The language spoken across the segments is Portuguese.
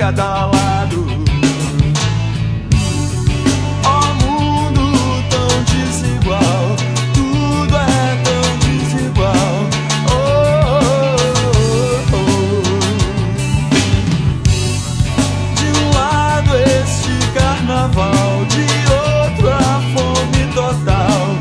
cada lado. Ó mundo tão desigual, tudo é tão desigual. De um lado este carnaval, de outro a fome total.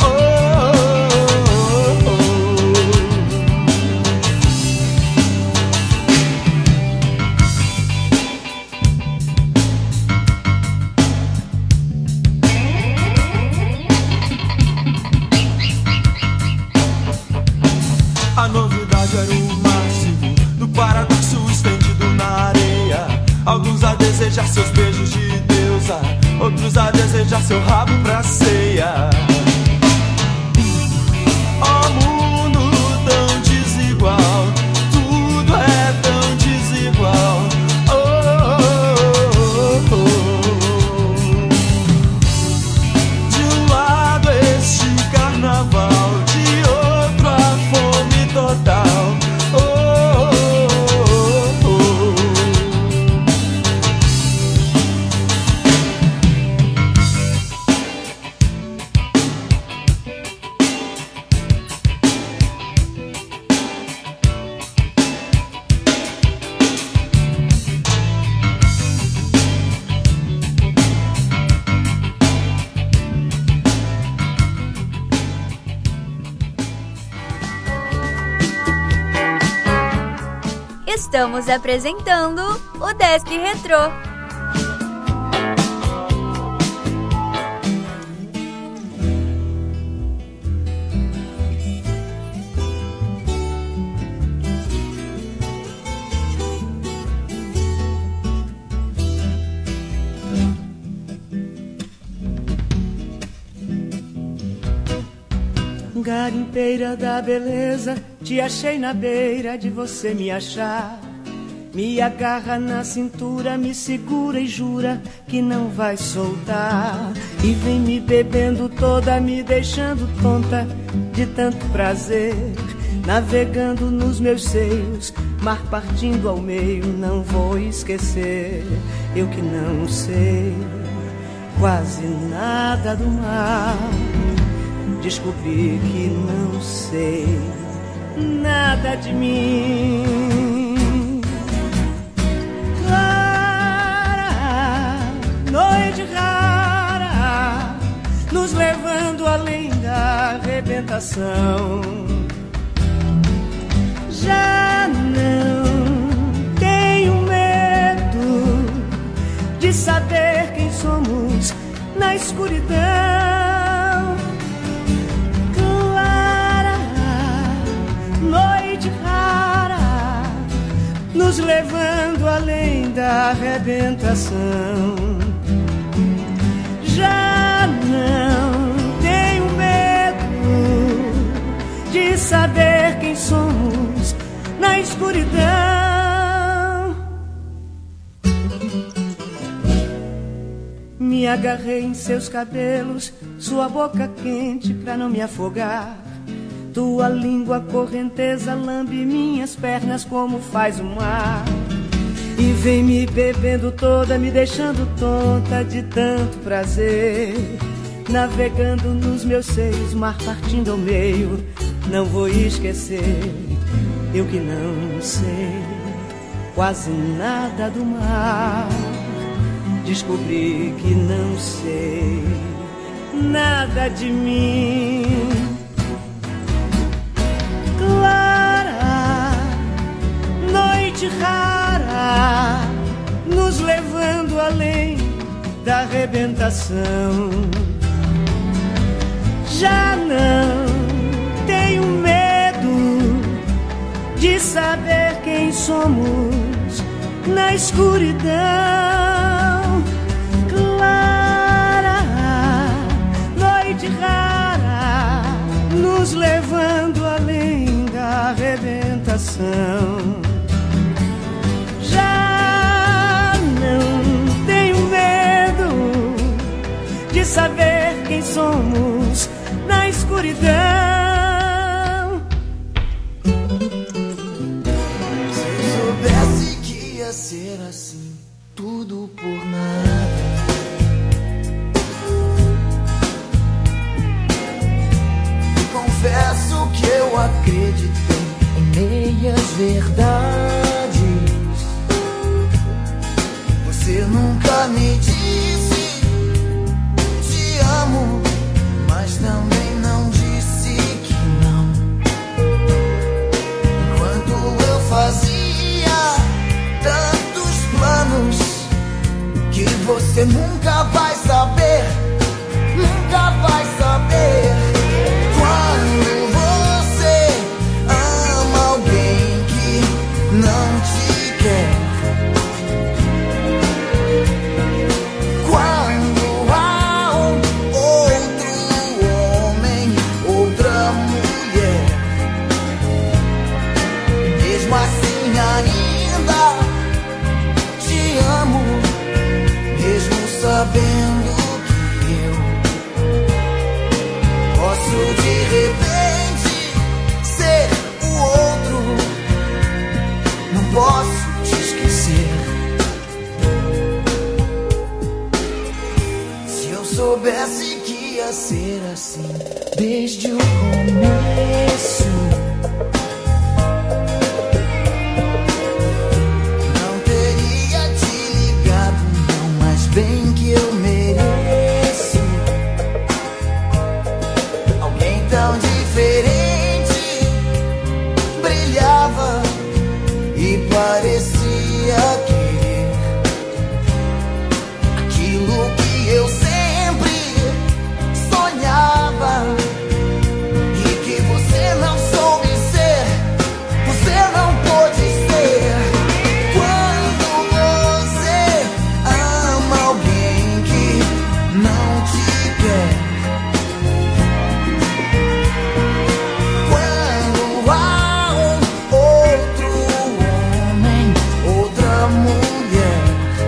A novidade era o máximo do paradoxo estendido na areia. Alguns a desejar seus beijos de deusa, outros a desejar seu rabo pra ceia. Ó mundo tão desigual, tudo é tão desigual. De um lado este carnaval, de outro a fome total. Estamos apresentando o Desk Retrô. Garimpeira da beleza, te achei na beira de você me achar. Me agarra na cintura, me segura e jura que não vai soltar. E vem me bebendo toda, me deixando tonta de tanto prazer. Navegando nos meus seios, mar partindo ao meio, não vou esquecer. Eu que não sei quase nada do mar, descobri que não sei nada de mim. Clara, noite rara, nos levando além da arrebentação. Já não tenho medo de saber quem somos na escuridão. Noite rara, nos levando além da arrebentação. Já não tenho medo de saber quem somos na escuridão. Me agarrei em seus cabelos, sua boca quente pra não me afogar. Tua língua correnteza lambe minhas pernas como faz o mar. E vem me bebendo toda, me deixando tonta de tanto prazer. Navegando nos meus seios, mar partindo ao meio, não vou esquecer. Eu que não sei quase nada do mar, descobri que não sei nada de mim. Clara, noite rara, nos levando além da arrebentação. Já não tenho medo de saber quem somos na escuridão. Clara, noite rara, nos levando além da arrebentação. Já não tenho medo de saber quem somos na escuridão. Se soubesse que ia ser assim, tudo por nada. E confesso que eu acreditei em meias verdades. Você nunca me disse te amo, mas também não disse que não. Enquanto eu fazia tantos planos que você nunca vai saber, nunca vai saber. Quando você ama alguém que não te quer, quando há um outro homem, outra mulher, mesmo assim ainda te amo, mesmo sabendo que eu posso de repente ser o outro. Não posso te esquecer. Se eu soubesse que ia ser assim desde o começo, não teria te ligado não, mas bem que eu mereço alguém tão diferente. Brilhava e parecia querer aquilo que eu sempre sonhava e que você não soube ser, você não pôde ser. Quando você ama alguém que não te quer, quando há um outro homem, outra mulher,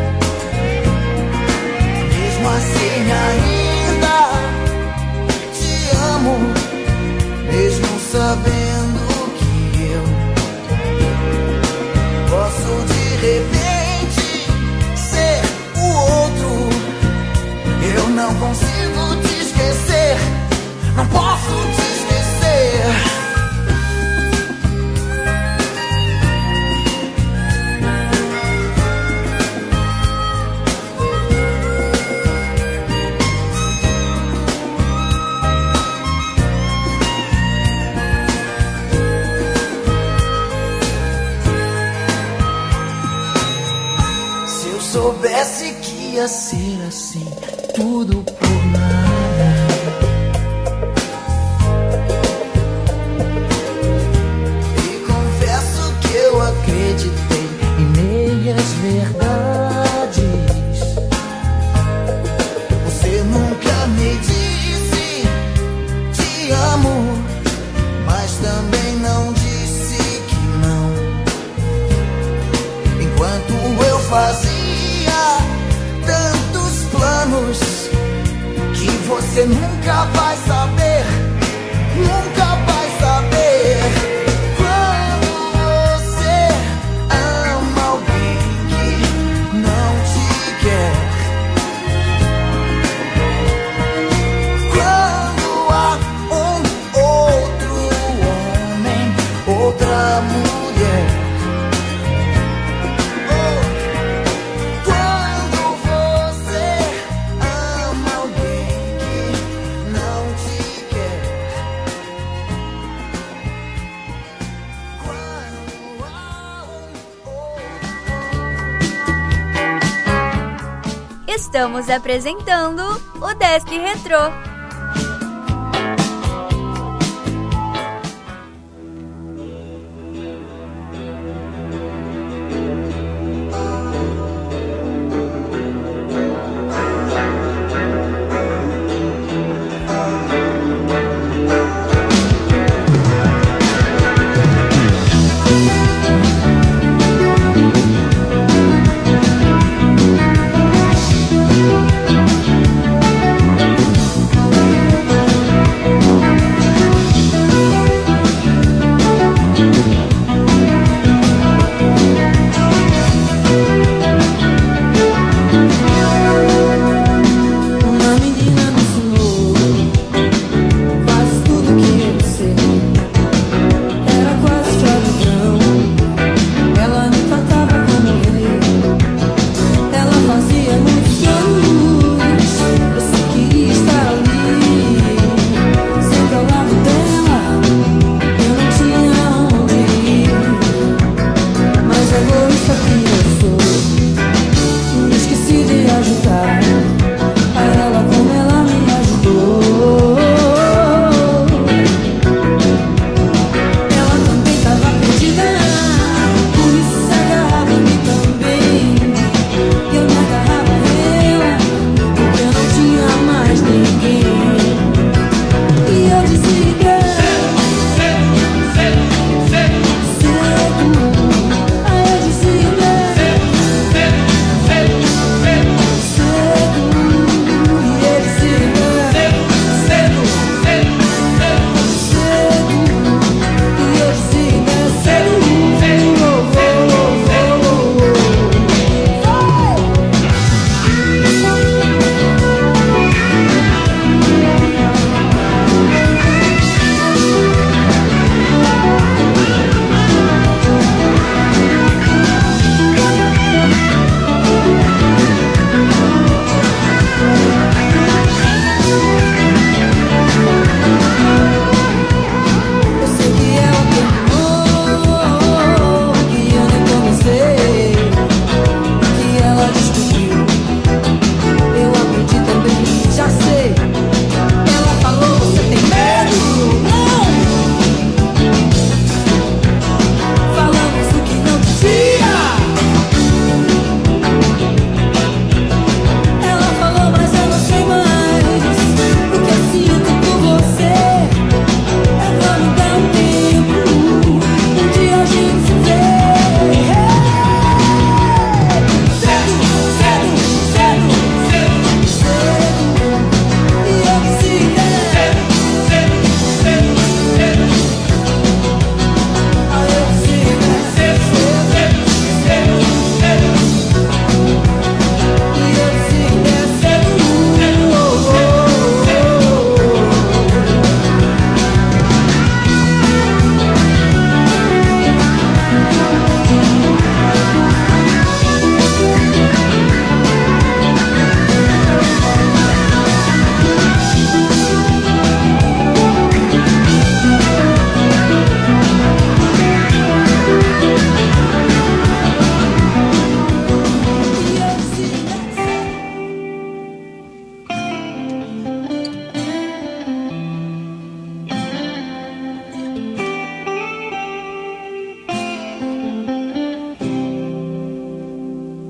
mesmo assim ainda te amo, mesmo sabendo que eu posso de repente ser o outro. Eu não consigo te esquecer, não posso te esquecer. Se eu soubesse que ia ser assim, tudo por nada. E confesso que eu acreditei em meias verdades. Você nunca me disse te amo, mas também não disse que não. Enquanto eu fazia tantos planos que você nunca vai saber, nunca vai saber. Quando você ama alguém que não te quer, quando há um outro homem, outra mulher, quando você ama alguém que não te quer, quando há um outro. Estamos apresentando o Desk Retrô.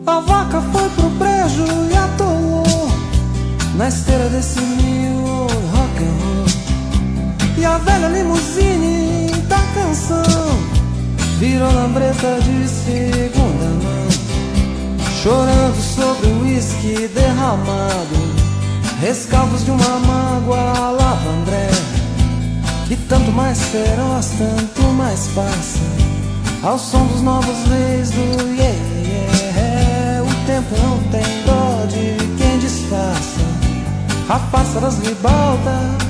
A vaca foi pro brejo e atolou na esteira desse new rock and roll. E a velha limusine da canção virou lambreta de segunda mão, chorando sobre o uísque derramado, rescalvos de uma mágoa lavandré, que tanto mais feroz, tanto mais passa, ao som dos novos reis do yeah, yeah. O tempo não tem dó de quem disfarça a farsa das ribaltas.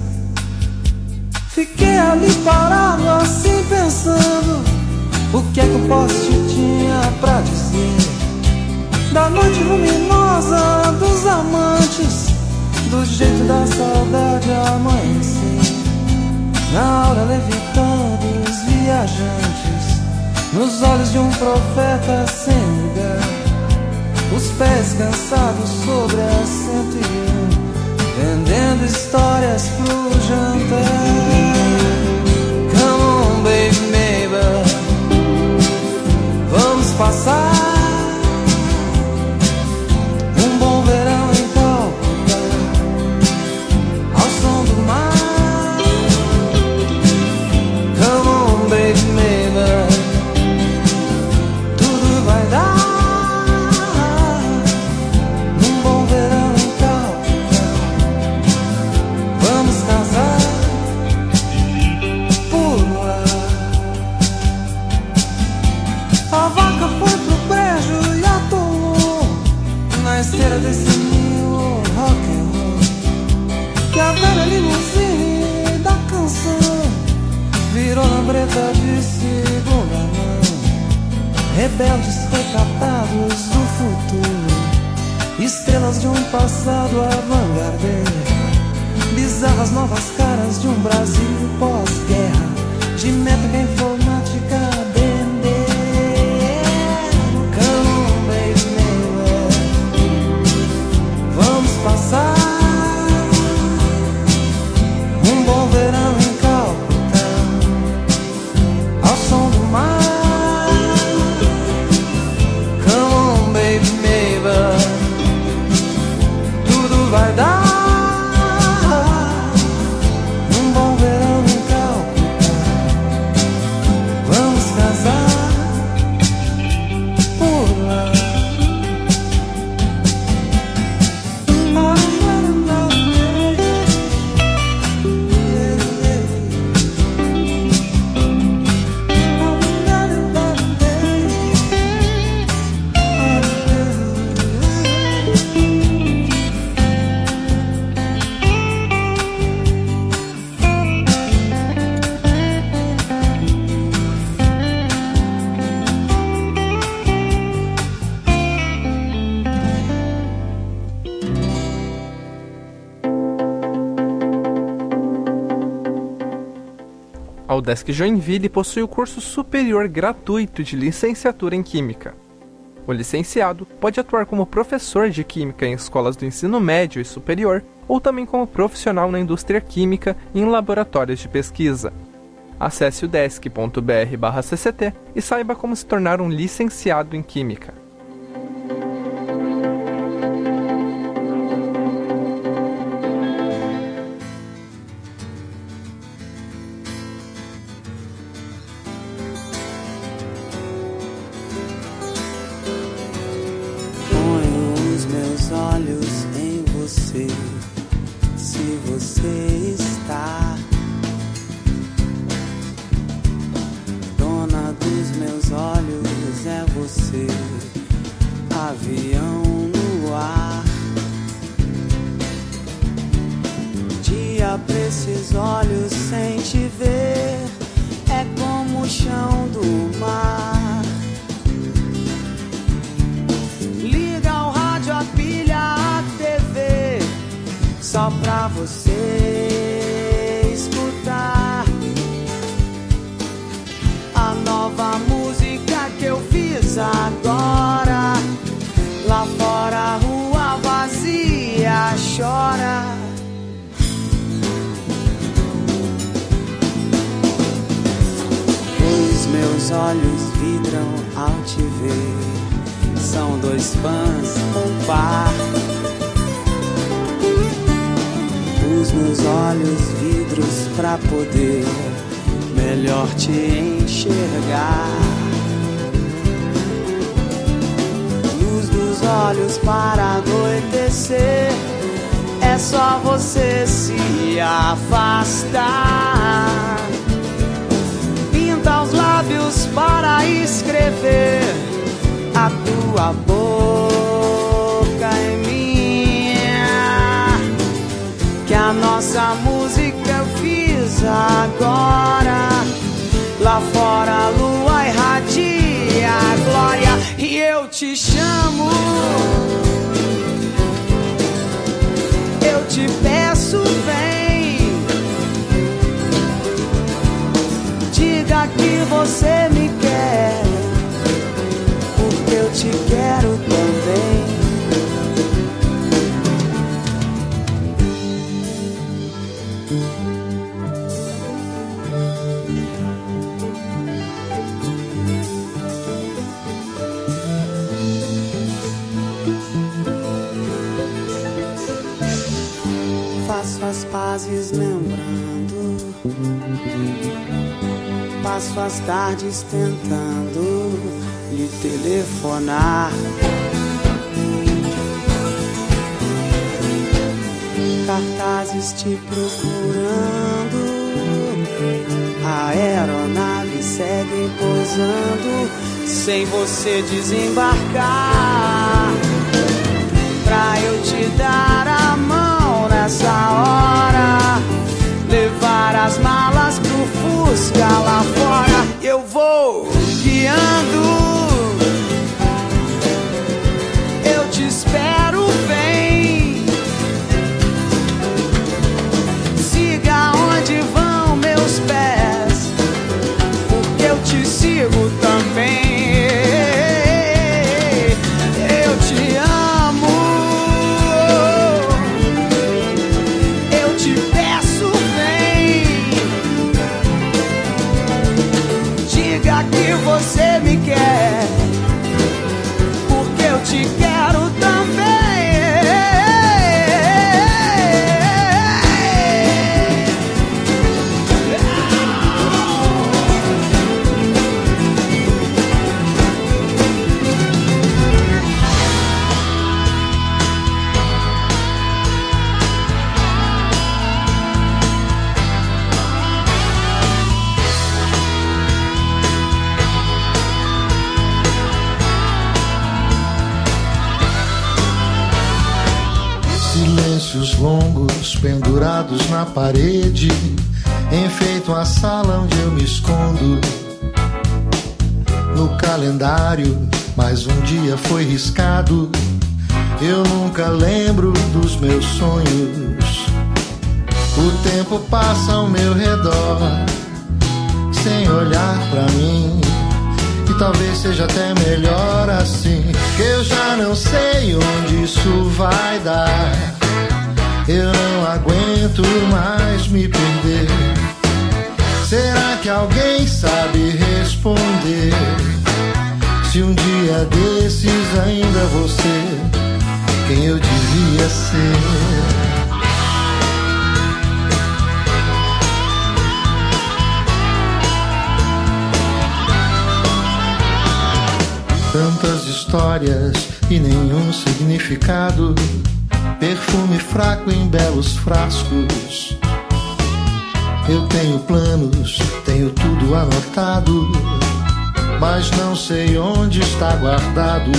Fiquei ali parado assim pensando, o que é que o poste tinha pra dizer da noite luminosa dos amantes, do jeito da saudade amanhecer, na aura levitando os viajantes, nos olhos de um profeta sem lugar, os pés cansados sobre a 101, vendendo histórias pro jantar. Come on baby neighbor, vamos passar um bom verão em Calcutá, ao som do mar. Come on baby neighbor, tudo vai dar num bom verão em Calcutá. Vamos casar por lá. A vaca foi pro brejo e atolou na esteira desse new rock and roll. E a velha limusine da canção virou lambreta de segunda mão, rebeldes recatados do futuro, estrelas de um passado avant-garde, bizarras novas caras de um Brasil pós-guerra, de métrica informática bender. Come on baby neighbor, vamos passar um bom verão em Calcutá, ao som do mar. Come on baby neighbor, tudo vai dar um bom verão em Calcutá. Vamos casar por lá. A UDESC Joinville possui o curso superior gratuito de licenciatura em Química. O licenciado pode atuar como professor de Química em escolas do ensino médio e superior, ou também como profissional na indústria química e em laboratórios de pesquisa. Acesse udesc.br/cct e saiba como se tornar um licenciado em Química. Olhos em você, se você está dona dos meus olhos, é você, avião no ar. Dia pra esses olhos sem te ver, é como o chão do mar. Liga o rádio, a pilha, a TV, só pra você escutar a nova música que eu fiz agora. Lá fora a rua vazia chora. Os meus olhos vidram ao te ver, são 2 fãs, um par. Pus nos olhos vidros pra poder melhor te enxergar. Luz dos olhos para anoitecer, é só você se afastar. Pinta os lábios para escrever a tua boca em minha, que a nossa música eu fiz agora. Lá fora a lua irradia a glória e eu te chamo, eu te peço, vem. Diga que você me quer, porque eu te quero também. Faço as pazes lembrando, passo as tardes tentando lhe telefonar. Cartazes te procurando, a aeronave segue pousando sem você desembarcar. Pra eu te dar a mão nessa hora, levar as malas pro Fusca lá fora, eu vou guiando, eu te espero, vem. Siga onde vão meus pés, porque eu te sigo também. Eu te amo, eu te peço, vem. Diga que você me quer, porque eu te quero também. Silêncios longos pendurados na parede enfeitam a sala onde eu me escondo. No calendário mais um dia foi riscado, eu nunca lembro dos meus sonhos. O tempo passa ao meu redor sem olhar pra mim, e talvez seja até melhor assim, que eu já não sei onde isso vai dar. Eu não aguento mais me perder. Será que alguém sabe responder? Se um dia desses ainda vou ser quem eu devia ser. Tantas histórias e nenhum significado, perfume fraco em belos frascos. Eu tenho planos, tenho tudo anotado, mas não sei onde está guardado.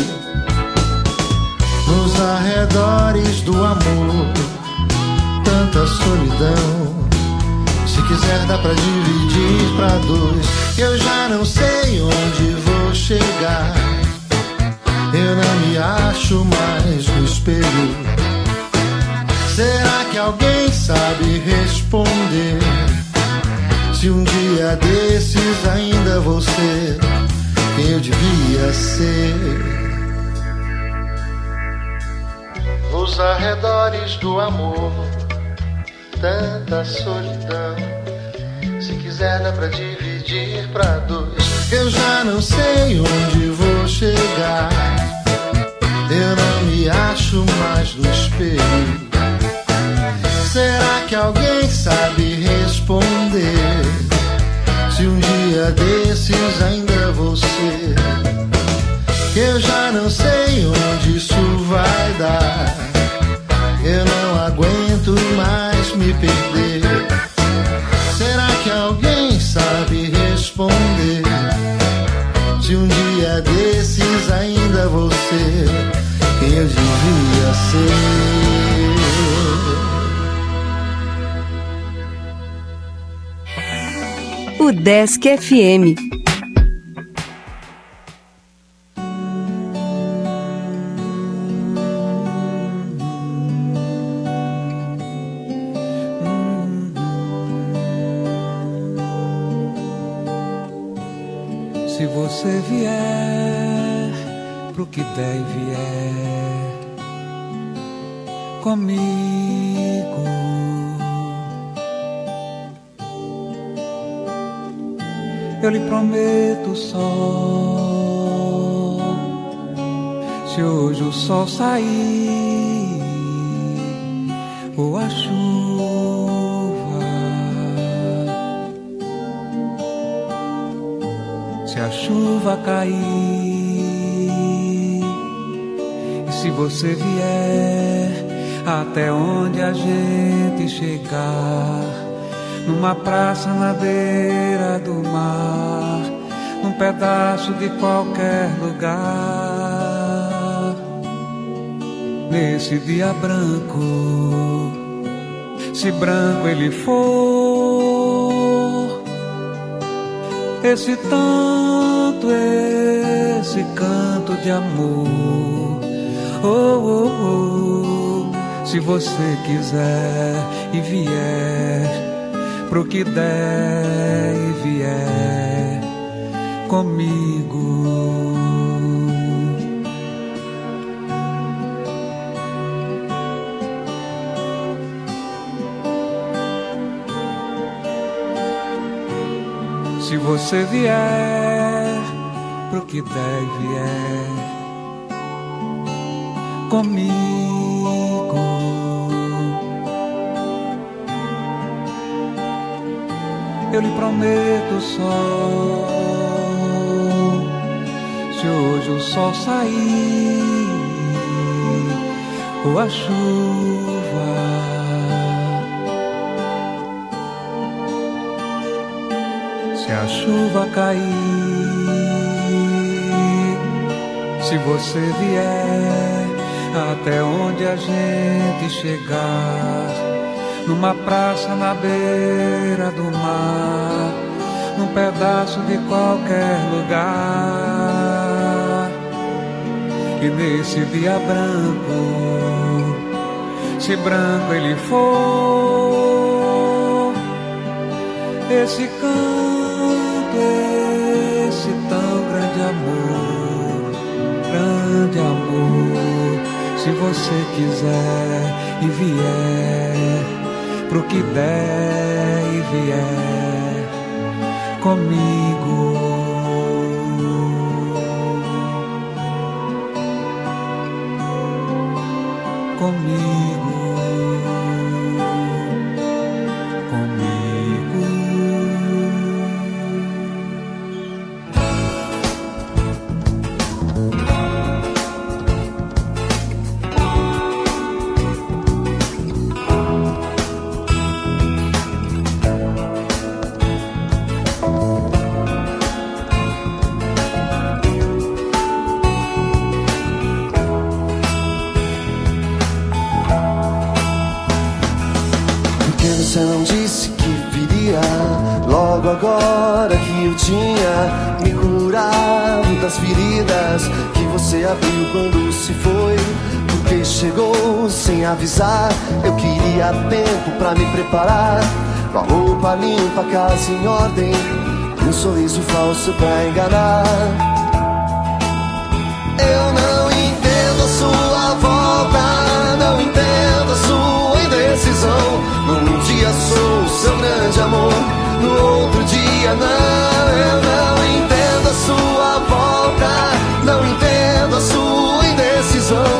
Nos arredores do amor, tanta solidão. Se quiser dá pra dividir pra 2. Eu já não sei onde vou chegar. Eu não me acho mais no espelho. Será que alguém sabe responder? Se um dia desses ainda vou ser quem eu devia ser. Nos arredores do amor, tanta solidão. Se quiser dá pra dividir pra 2. Eu já não sei onde vou chegar. eu não me acho mais no espelho. Será que alguém sabe responder? Se um dia desses ainda vou ser, eu já não sei onde isso vai dar. Eu não aguento mais me perder. Será que alguém sabe responder? Se um dia desses ainda vou ser quem eu devia ser. O Desk FM. Se você vier pro que der e vier comigo, eu lhe prometo o sol. Se hoje o sol sair ou a chuva, se a chuva cair, e se você vier até onde a gente chegar, numa praça na beira do mar, num pedaço de qualquer lugar, nesse dia branco, se branco ele for, esse tanto, esse canto de amor, oh, oh, oh. Se você quiser e vier pro que der e vier comigo, se você vier pro que der e vier comigo, eu lhe prometo o sol. Se hoje o sol sair ou a chuva, se a chuva cair, se você vier até onde a gente chegar, numa praça na beira do mar, num pedaço de qualquer lugar, e nesse dia branco, se branco ele for, esse canto, esse tão grande amor, se você quiser e vier pro que der e vier comigo, comigo, comigo. Você não disse que viria logo agora que eu tinha me curado das feridas que você abriu quando se foi, porque chegou sem avisar. Eu queria tempo pra me preparar, com a roupa limpa, a casa em ordem, e um sorriso falso pra enganar. Eu não entendo a sua volta, não entendo a sua indecisão. Num dia sou seu grande amor, no outro dia não. Eu não entendo a sua volta, não entendo a sua indecisão.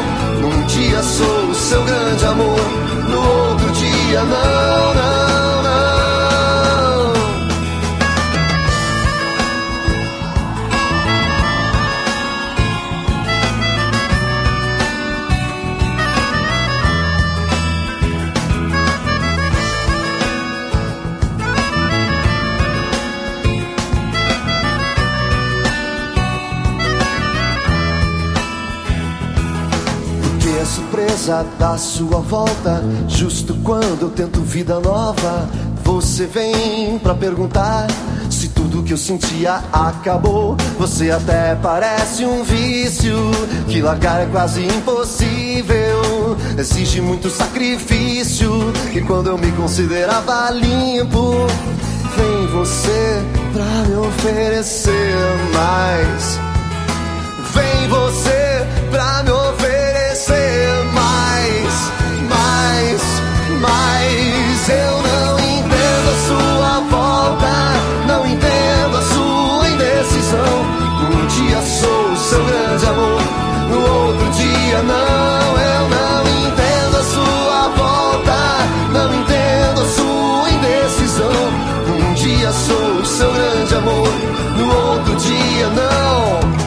é surpresa da sua volta. Justo quando eu tento vida nova, você vem pra perguntar se tudo que eu sentia acabou. Você até parece um vício que largar é quase impossível, exige muito sacrifício. E quando eu me considerava limpo, vem você pra me oferecer mais. Vem você pra me oferecer mais, mais, mais. Eu não entendo a sua volta, não entendo a sua indecisão. Um dia sou seu grande amor, no outro dia não. Eu não entendo a sua volta, não entendo a sua indecisão. Um dia sou seu grande amor, no outro dia não.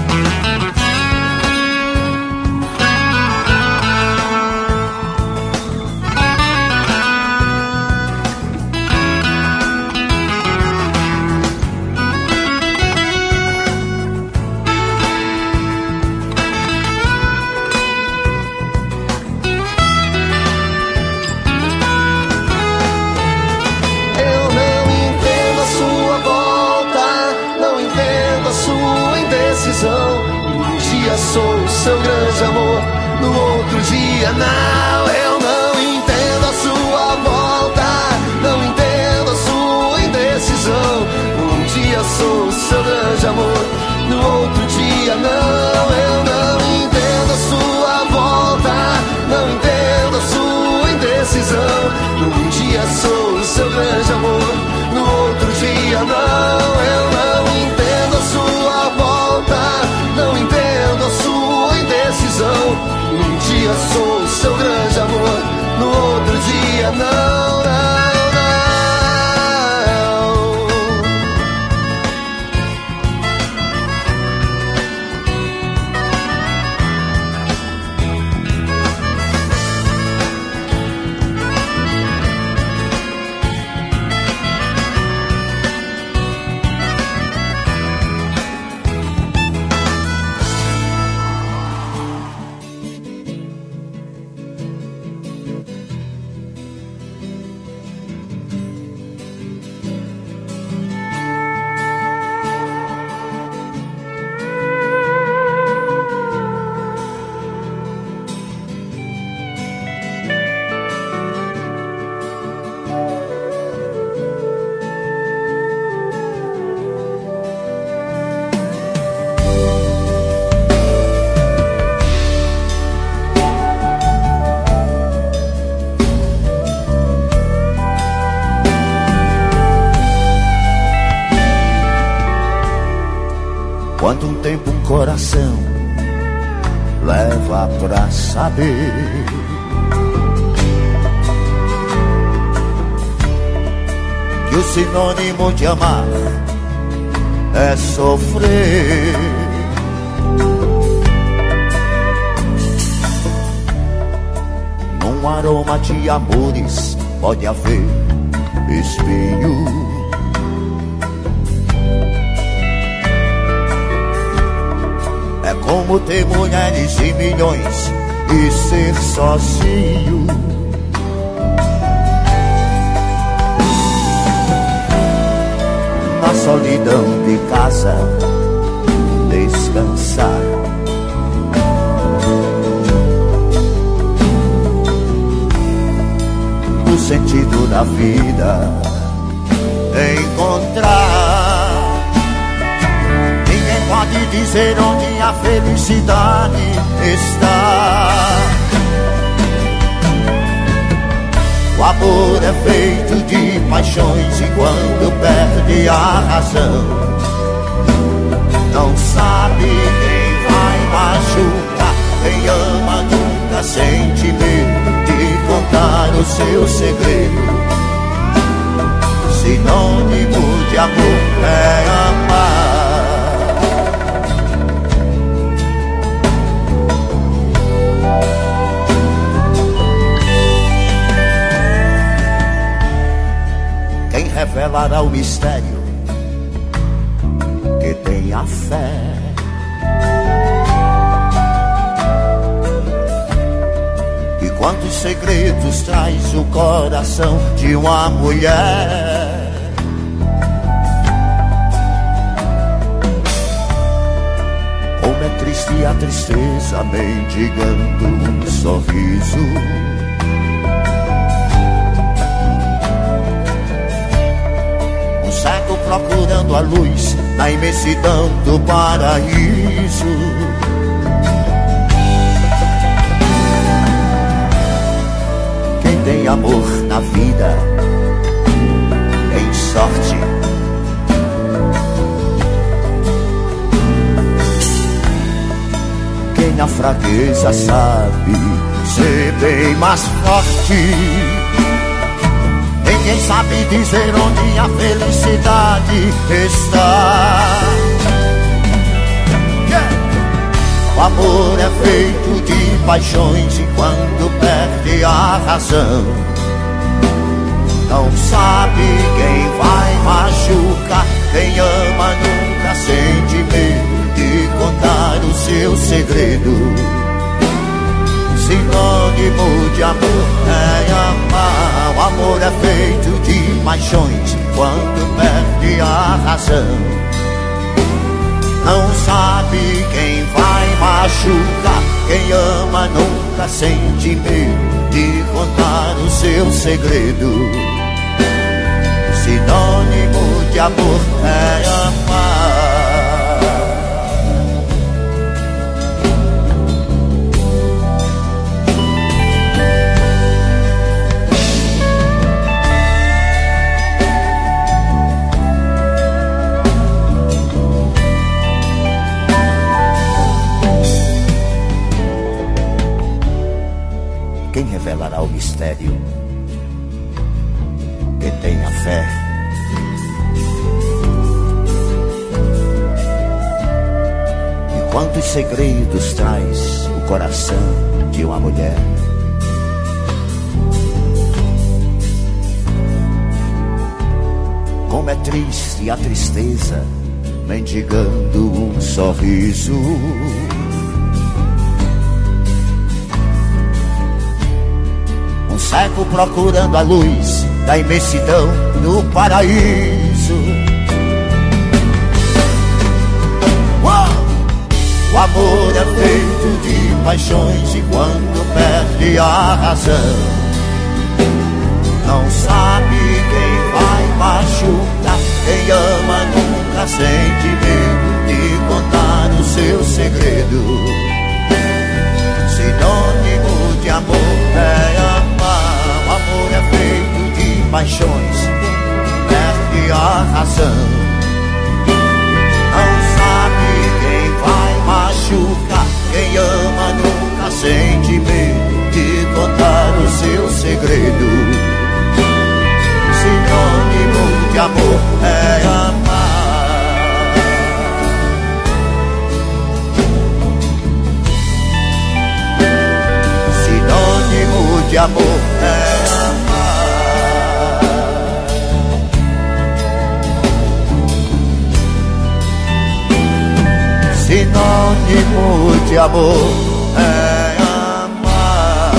Um dia sou seu grande amor, no outro dia não. Eu não entendo a sua volta, não entendo a sua indecisão. Um dia sou seu grande amor, no outro dia não. Eu não entendo a sua volta, não entendo a sua indecisão. Um dia sou seu grande amor, no outro dia não. Eu não entendo a sua volta, não entendo a sua indecisão. Um dia sou seu grande amor, no outro dia não, não, Quanto um tempo um coração leva pra saber que o sinônimo de amar é sofrer. Num aroma de amores pode haver espinho. É como ter mulheres e milhões e ser sozinho. Na solidão de casa descansar. O sentido da vida encontrar. Pode dizer onde a felicidade está. O amor é feito de paixões e quando perde a razão, não sabe quem vai machucar. Quem ama nunca sente medo de contar o seu segredo. Sinônimo de amor é amar. Revelará o mistério que tem a fé. quantos segredos traz o coração de uma mulher. Como é triste a tristeza mendigando um sorriso. Um cego procurando a luz na imensidão do paraíso. Quem tem amor na vida tem sorte. Quem na fraqueza sabe ser bem mais forte. Ninguém sabe dizer onde a felicidade está. O amor é feito de paixões e quando perde a razão, não sabe quem vai machucar. Quem ama nunca sente medo de contar o seu segredo. Sinônimo de amor é amar. O amor é feito de paixões quando perde a razão, não sabe quem vai machucar. Quem ama nunca sente medo de contar o seu segredo. Sinônimo de amor é amar. Quem revelará o mistério? Quem tem a fé. E quantos segredos traz o coração de uma mulher? Como é triste a tristeza mendigando um sorriso. Cego procurando a luz da imensidão no paraíso. O amor é feito de paixões e quando perde a razão, não sabe quem vai machucar. Quem ama nunca sente medo de contar o seu segredo. Sinônimo de amor é amar. O amor é feito de paixões, perde a razão, não sabe quem vai machucar. Quem ama nunca sente medo de contar o seu segredo. Sinônimo de amor é amar. Sinônimo de amor é amar. Sinônimo de amor é amar.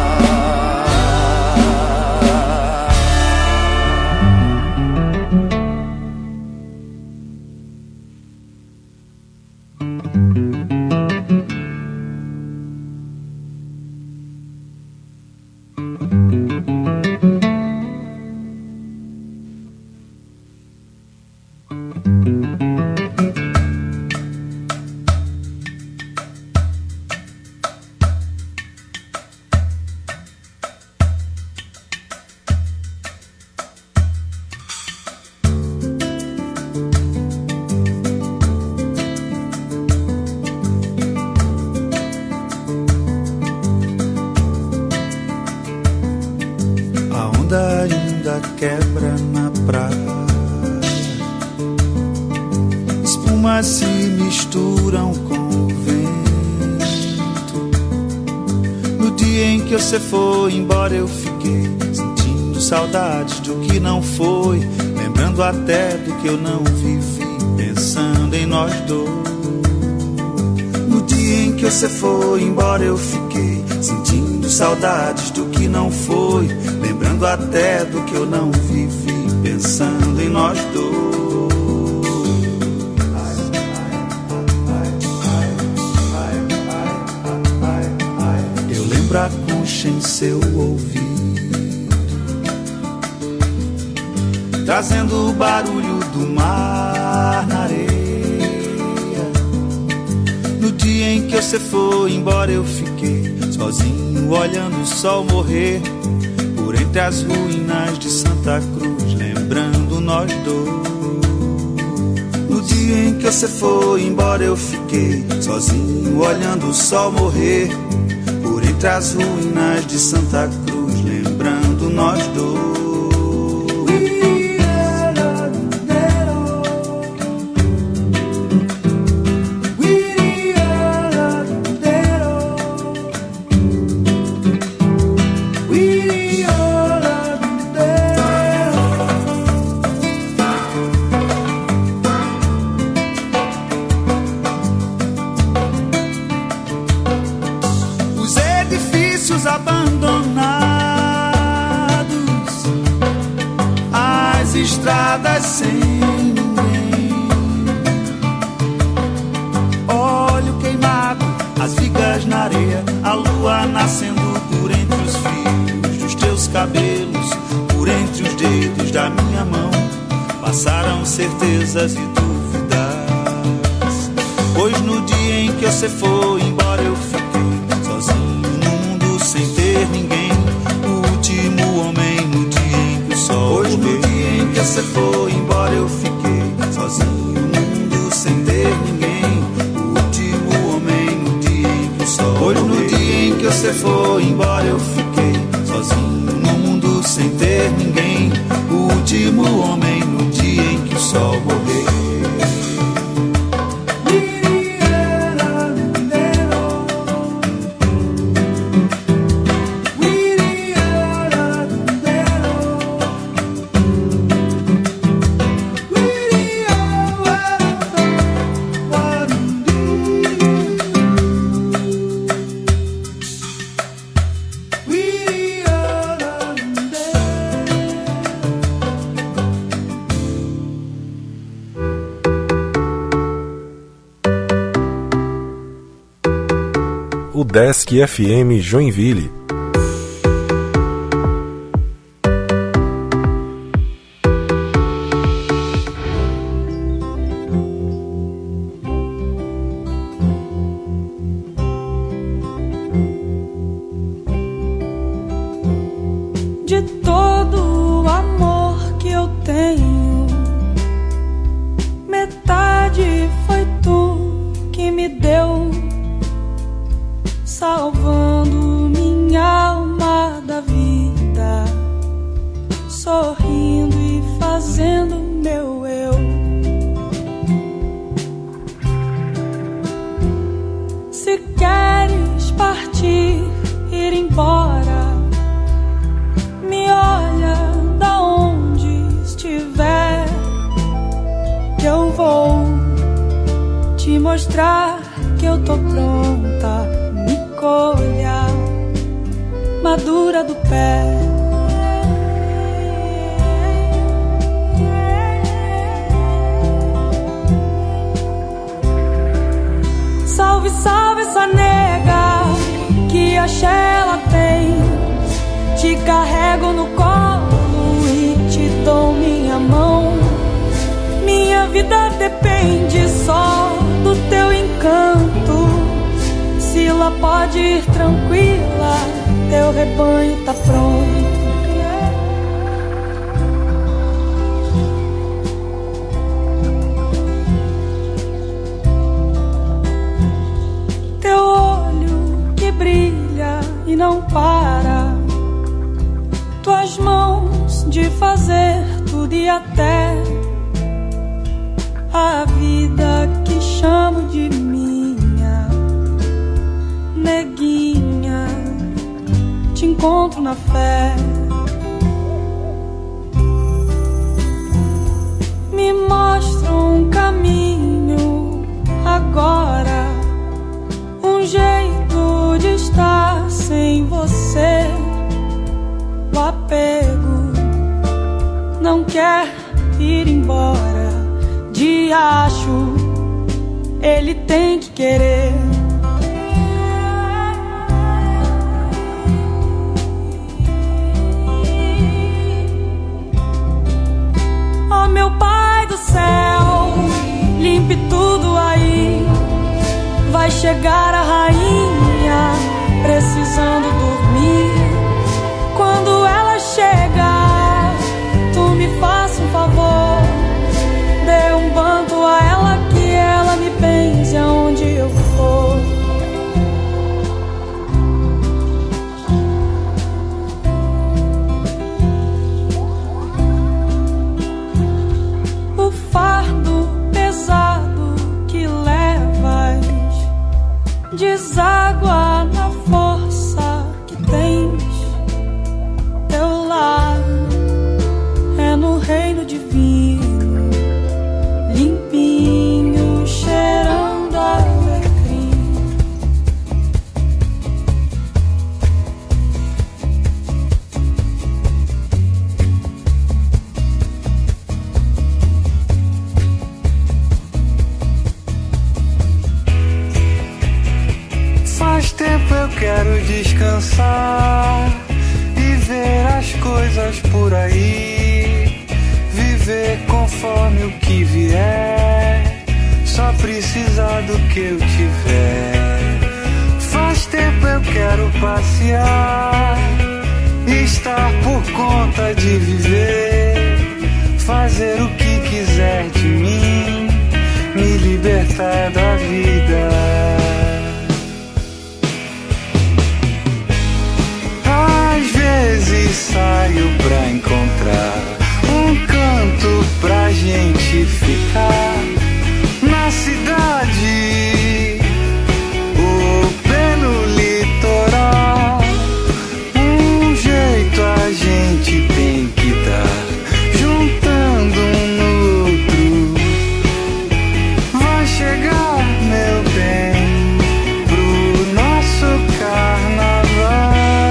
Ainda quebra na praia, espumas se misturam com o vento. No dia em que você foi embora eu fiquei sentindo saudades do que não foi, lembrando até do que eu não vivi, pensando em nós dois. No dia em que você foi embora eu fiquei sentindo saudades do que não foi, lembrando até do que eu não vivi, pensando em nós dois. Eu lembro a concha em seu ouvido, trazendo o barulho do mar na areia. No dia em que você foi embora eu fiquei sozinho, olhando o sol morrer por entre as ruínas de Santa Cruz, lembrando nós dois. No dia em que você foi embora eu fiquei sozinho, olhando o sol morrer por entre as ruínas de Santa Cruz, lembrando nós dois. Estradas sem ninguém, óleo queimado, as vigas na areia, a lua nascendo por entre os fios dos teus cabelos, por entre os dedos da minha mão, passaram certezas e dúvidas, pois no dia em que você foi embora eu fiquei sozinho no mundo sem ter ninguém, o último homem no dia em que o sol pois no dia em que você foi embora eu fiquei sozinho no mundo sem ter ninguém, o último homem no dia em que o sol pois no dia em que você foi embora eu fiquei sozinho no mundo sem ter ninguém, o último homem no dia em que o sol morreu. Desk FM Joinville. De todo o amor que eu tenho, metade foi tu que me deu, salvando minha alma da vida, sorrindo e fazendo meu eu. Se queres partir, ir embora, me olha da onde estiver, que eu vou te mostrar que eu tô pronta. Colha madura do pé, salve, salve essa nega que axé ela tem, te carrego no colo e te dou minha mão, minha vida depende só do teu encanto. Sila pode ir tranquila, teu rebanho tá pronto. Teu olho que brilha e não para, tuas mãos de fazer tudo e até a vida que chamo de minha. Neguinha, te encontro na fé, me mostra um caminho agora, um jeito de estar sem você. embora. Diacho, ele tem que querer. Oh, meu pai do céu, limpe tudo aí. Vai chegar a rainha precisando dormir. Quando ela chegar, tu me faça um favor. Dê um banto a ela, que ela me benze aonde eu for. O fardo pesado que levas deságua na força que tens. Teu lar é no reino divino, limpinho, cheirando alecrim. Faz tempo eu quero descansar e ver as coisas por aí. Viver conforme o que vier, só precisar do que eu tiver. Faz tempo eu quero passear, estar por conta de viver. Fazer o que quiser de mim, me libertar da vida. Às vezes saio pra encontrar um canto pra gente ficar na cidade ou pelo litoral. Um jeito a gente tem que dar, juntando um no outro. Vai chegar, meu bem, pro nosso carnaval.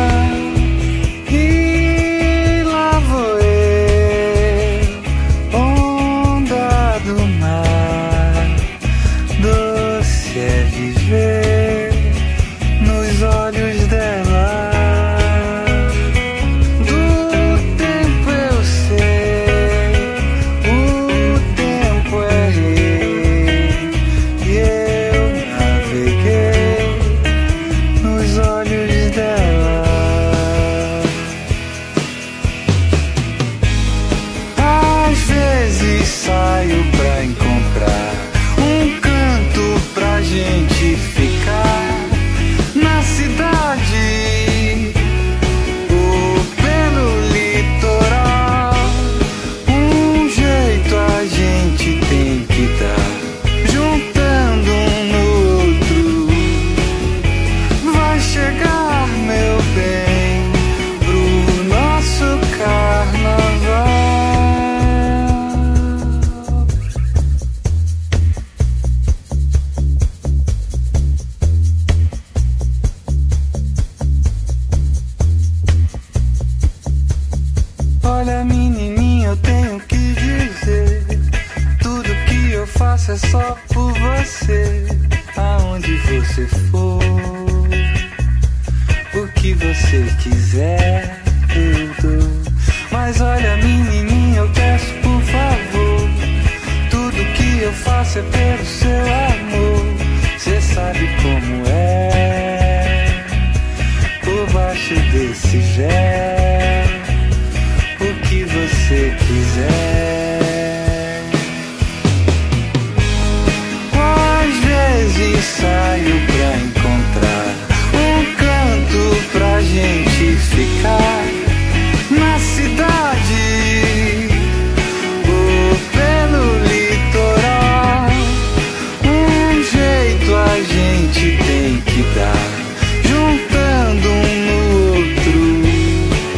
Olha, menininha, eu tenho que dizer, tudo que eu faço é só por você. Aonde você for, o que você quiser, eu dou. Mas olha, menininha, eu peço por favor, tudo que eu faço é pelo seu amor. Cê sabe como é, por baixo desse véu, o que você quiser. Às vezes saio pra encontrar um canto pra gente ficar na cidade ou pelo litoral. Um jeito a gente tem que dar, juntando um no outro.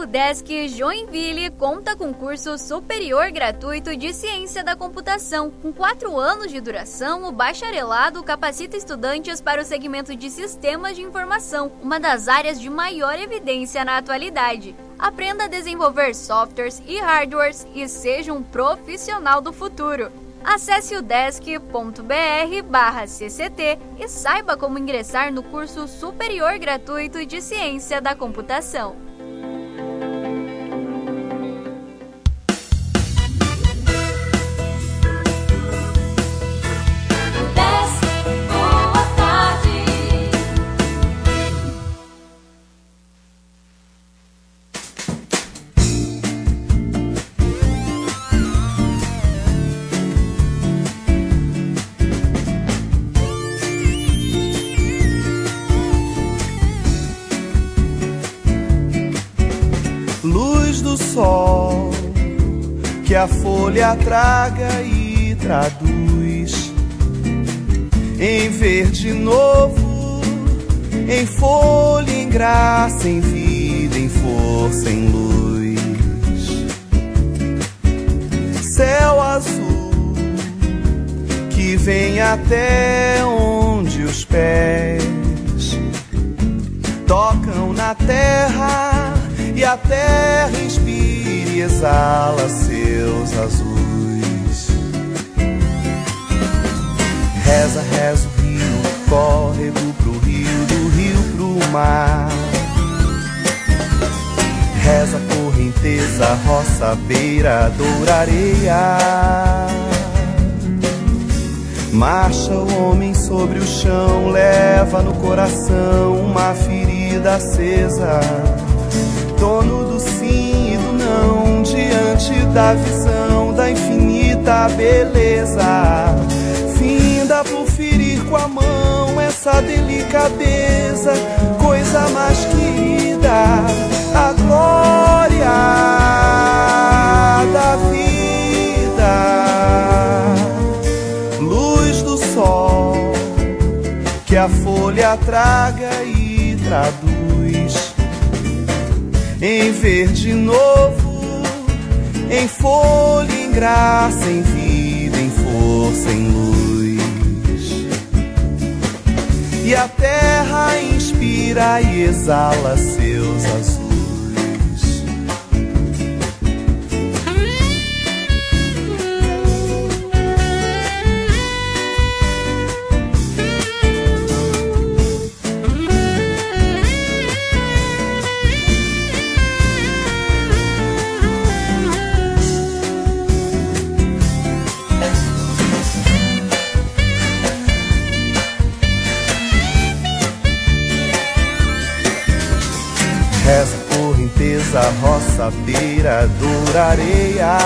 Udesc Joinville conta com curso superior gratuito de Ciência da Computação. Com 4 anos de duração, o bacharelado capacita estudantes para o segmento de Sistemas de Informação, uma das áreas de maior evidência na atualidade. Aprenda a desenvolver softwares e hardwares e seja um profissional do futuro. Acesse udesc.br/cct e saiba como ingressar no curso superior gratuito de Ciência da Computação. Sol, que a folha traga e traduz em verde novo, em folha, em graça, em vida, em força, em luz. Céu azul que vem até onde os pés tocam na terra, e a terra inspira e exala seus azuis. Reza, reza o rio, córrego pro rio, do rio pro mar. Reza a correnteza, roça, beira, doura, areia. Marcha o homem sobre o chão, leva no coração uma ferida acesa, dono do sim e do não, diante da visão da infinita beleza. Finda por ferir com a mão essa delicadeza, coisa mais querida, a glória da vida. Luz do sol, que a folha traga e traduz em verde novo, em folha, em graça, em vida, em força, em luz. E a terra inspira e exala seus azuis. Reza, correnteza, roça, beira, doura, areia.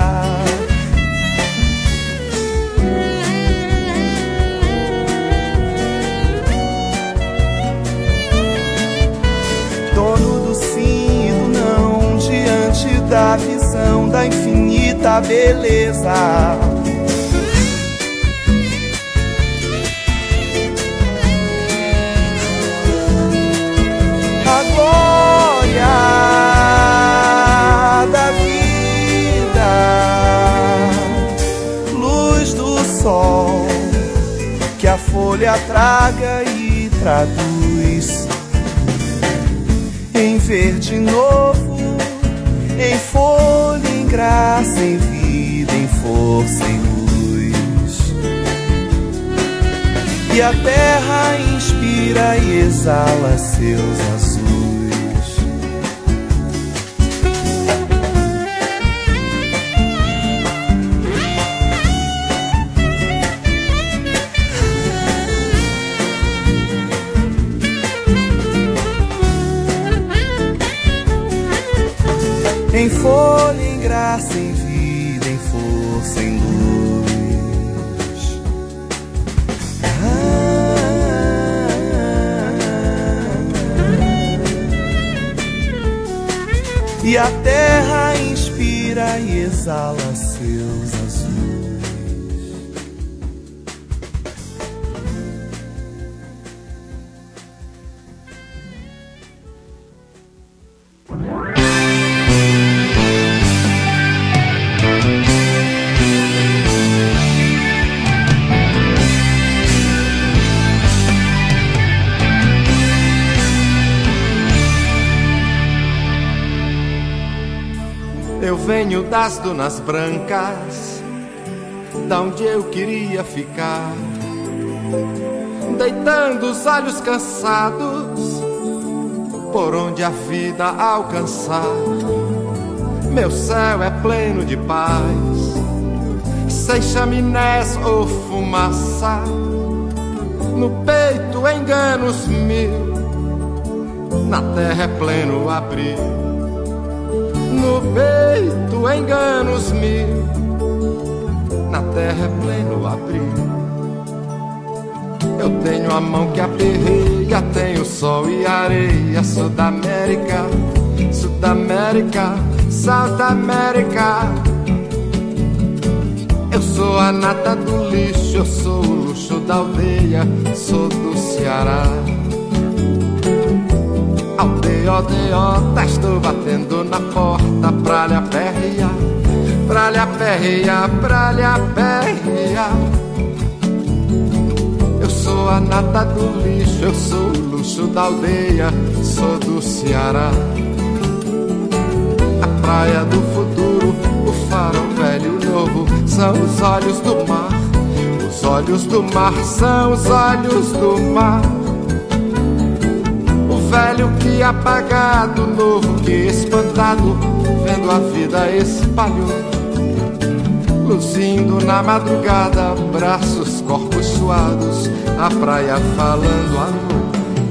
Dono do sim e do não, diante da visão da infinita beleza. A glória da vida, luz do sol, que a folha traga e traduz em verde novo, em folha, em graça, em vida, em força, em luz. E a terra inspira e exala seus azuis. Em folha, em graça, em vida, em força, em luz. E a terra inspira e exala seus azuis. Eu venho das dunas brancas, da onde eu queria ficar, deitando os olhos cansados por onde a vida alcançar. Meu céu é pleno de paz, sem chaminés ou fumaça. No peito enganos mil, na terra é pleno abril. No peito enganos mil, na terra é pleno abril. Eu tenho a mão que aperreia, tenho sol e areia. Sou da América, Sudamérica, South América. Eu sou a nata do lixo, eu sou o luxo da aldeia. Sou do Ceará. Aldeia, aldeota, estou batendo na porta pra lhe aperrear, pra lhe aperrear, pra lhe aperrear. Eu sou a nata do lixo, eu sou o luxo da aldeia. Sou do Ceará. A praia do futuro, o farol velho e novo, são os olhos do mar. Os olhos do mar são os olhos do mar. O velho que apagado, novo que espantado, vendo a vida espalhou, luzindo na madrugada, braços, corpos suados, a praia falando amor.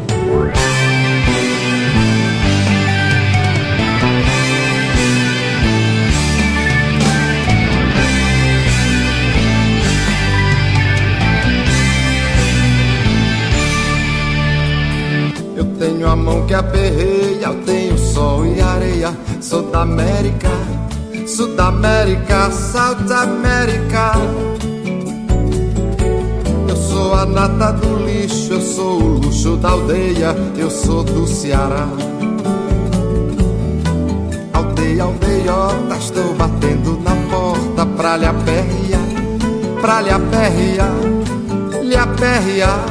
Eu tenho a mão que aperreia, eu tenho sol e areia. Sou da América, Sudamérica, South América. Eu sou a nata do lixo, eu sou o luxo da aldeia. Eu sou do Ceará. Aldeia, aldeiota, estou batendo na porta pra lhe aperrear, pra lhe aperrear, lhe aperrear.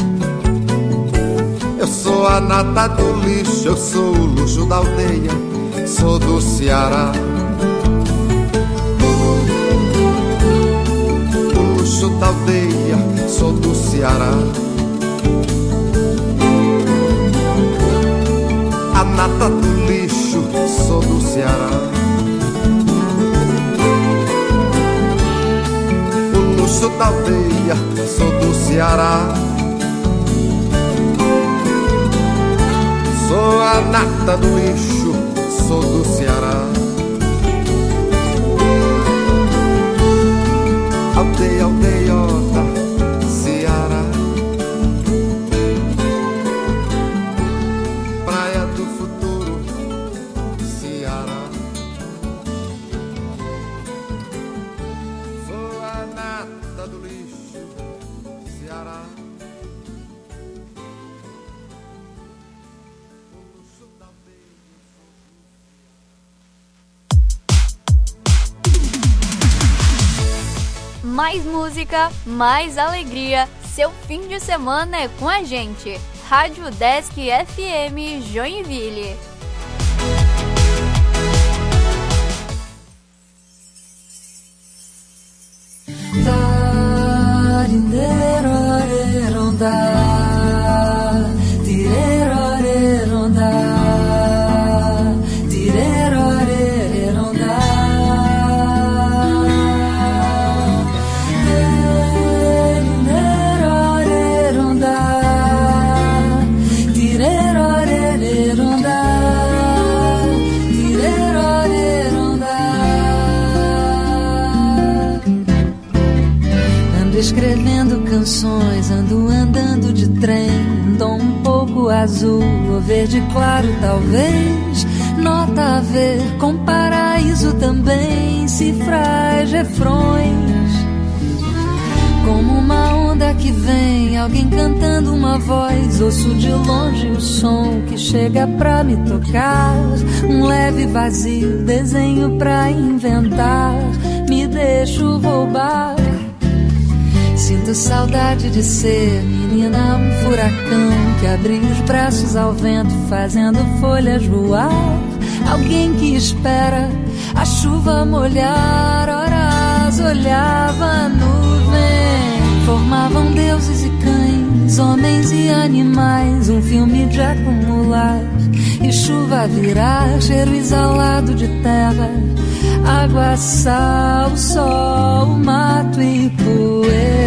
Eu sou a nata do lixo, eu sou o luxo da aldeia. Sou do Ceará. O luxo da aldeia, sou do Ceará. A nata do lixo, sou do Ceará. O luxo da aldeia, sou do Ceará. Sou a nata do lixo, sou do Ceará. Aldeia, aldeiota, Ceará. Praia do futuro, Ceará. Sou a nata do lixo, Ceará. Mais música, mais alegria. Seu fim de semana é com a gente. Rádio Desk FM Joinville. Escrevendo canções, ando andando de trem, tom um pouco azul ou verde claro talvez, nota a ver com paraíso também, cifras, refrões, como uma onda que vem, alguém cantando uma voz, ouço de longe o som que chega pra me tocar, um leve vazio, desenho pra inventar, me deixo roubar. Sinto saudade de ser menina, um furacão que abre os braços ao vento, fazendo folhas voar. Alguém que espera, A chuva molhar, horas olhava a nuvem. Formavam deuses e cães, homens e animais, um filme de acumular. E chuva virar, cheiro exalado de terra, água, sal, sol, mato e poeira.